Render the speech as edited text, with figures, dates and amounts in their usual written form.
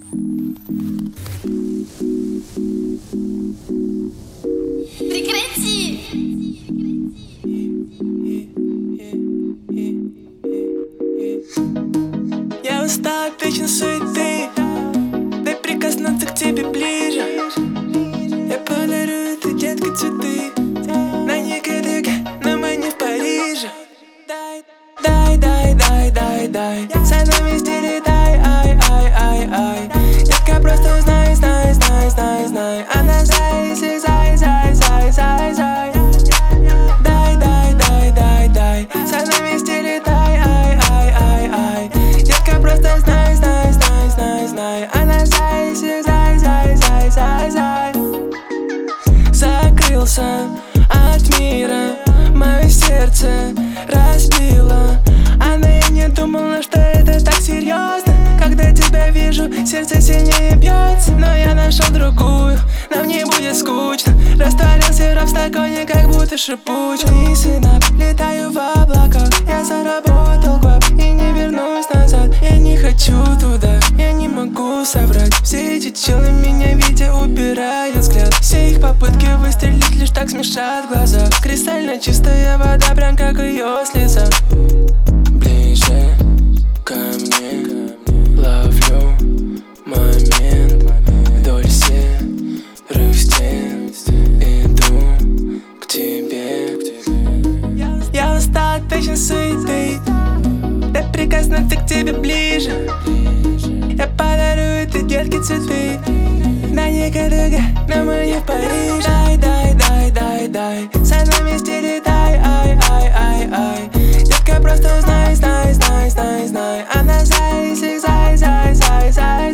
Прекрати! Я устал от вечной суеты. Дай прикоснуться к тебе ближе. Я подарю этой детке цветы. На Никарагуа, но мы не в Париже. Дай, со мной вместе летай, ай. Детка, просто знай. Она зай. Дай, со мной вместе летай, ай. Детка, просто знай. Она зай. Закрылся от мира, мое сердце разбило. Она и не думала, что это так серьезно. Когда тебя вижу, сердце сильнее бьется. Но я нашел другую, нам не будет скучно. Растворился раб в стакане, как будто шипучка. Вниз и нап, летаю в облаках. Я заработал квап и не вернусь назад. Я не хочу туда, я не могу соврать. Все эти челы меня видя убирают взгляд. Все их попытки выстрелить лишь так смешат глаза. Кристально чистая вода, прям как ее слеза. Ближе ко мне, ловлю момент. Вдоль серых стен иду к тебе. Я устал от вечной суеты. Дай прикоснуться к тебе ближе. Я подарю этой детке цветы. На Никарагуа, но мы не в Париже. Дай, со мной вместе летай, ай. Детка, просто знай. Она зай.